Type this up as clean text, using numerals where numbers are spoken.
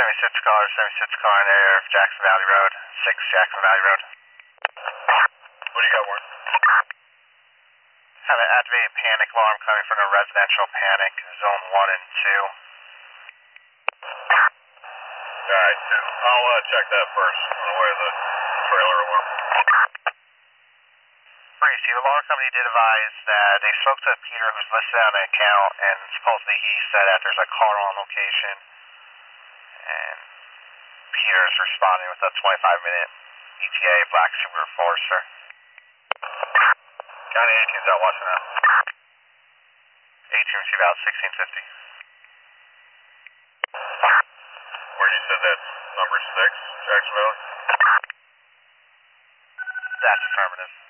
76 car in area of Jackson Valley Road, 6 Jackson Valley Road. What do you got, Warren? Have an activated panic alarm coming from a residential panic, zone 1 and 2. Alright, I'll check that first. I don't know where the trailer alarm. Brief, the alarm company did advise that they spoke to Peter, who's listed on the account, and supposedly he said that there's a car on location, and Peter's responding with a 25-minute ETA Black Super Forester. County 18's out watching that. 18 receive out 1650. Where you said that's number 6, Jackson Valley? That's affirmative.